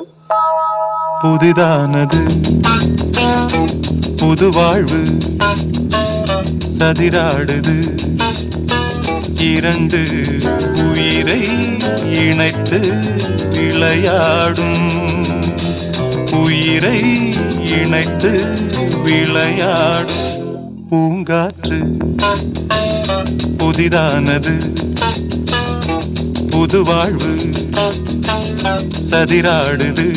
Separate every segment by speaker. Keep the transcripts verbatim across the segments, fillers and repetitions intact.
Speaker 1: புதிதானது புது வாழ்வு சதிராடுது இரண்டு உயிரை இணைத்து விளையாடும் உயிரை இணைத்து விளையாடும் பூங்காற்று புதிதானது புது வாழ்வு சதிராடுது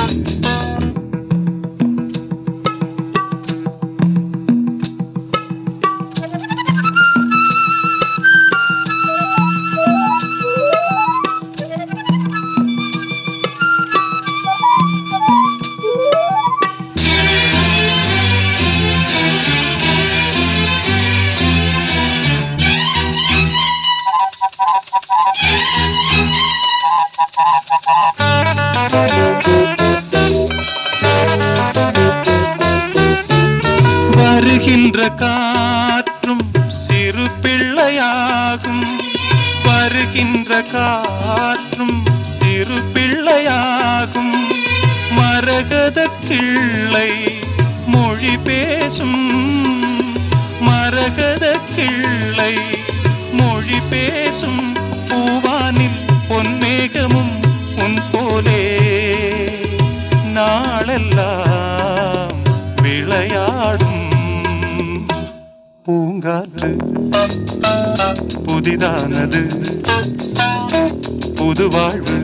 Speaker 1: வருகின்ற காற்றும் சிறு பிள்ளையாகும் வருகின்ற காற்றும் சிறு பிள்ளையாகும் மரகத கிள்ளை மொழி பேசும் மரகத கிள்ளை மொழி பேசும் பூவானில் பொன்மேகமும் உன் போலே நாளெல்லாம் விளையாடும் பூங்காற்று புதிதானது புது வாழ்வு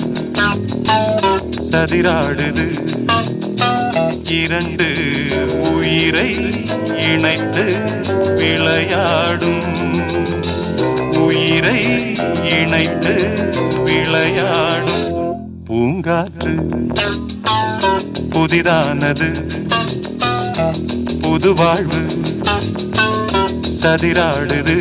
Speaker 1: சதிராடுது இரண்டு உயிரை இணைத்து விளையாடும் உயிரை இணைத்து விளையாடும் பூங்காற்று புதிதானது புது வாழ்வு சதிராடுது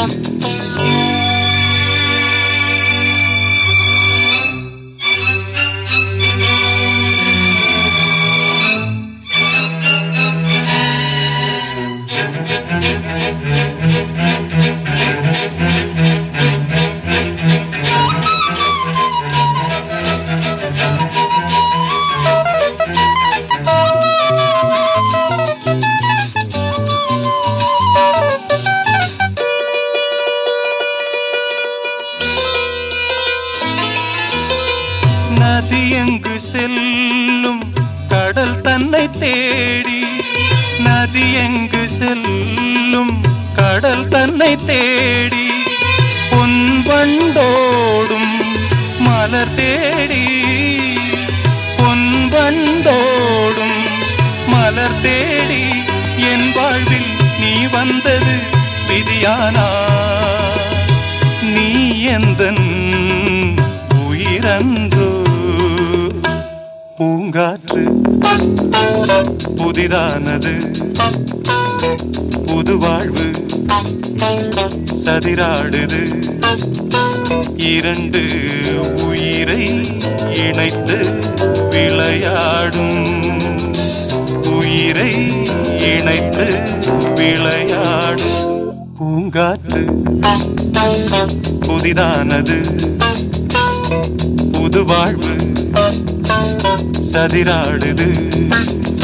Speaker 1: நதி எங்கு செல்லும் கடல் தன்னை தேடி நதி எங்கு செல்லும் கடல் தன்னை தேடி பொன் வண்டோடும் மலர் தேடி பொன் வண்டோடும் மலர் தேடி என் வாழ்வில் நீ வந்தது விதியானா நீ எந்தன் உயிரன்றோ பூங்காற்று புதிதானது புது வாழ்வு சதிராடுது இரண்டு உயிரை இணைத்து விளையாடும் உயிரை இணைத்து விளையாடும் பூங்காற்று புதிதானது புது வாழ்வு சதிராடுது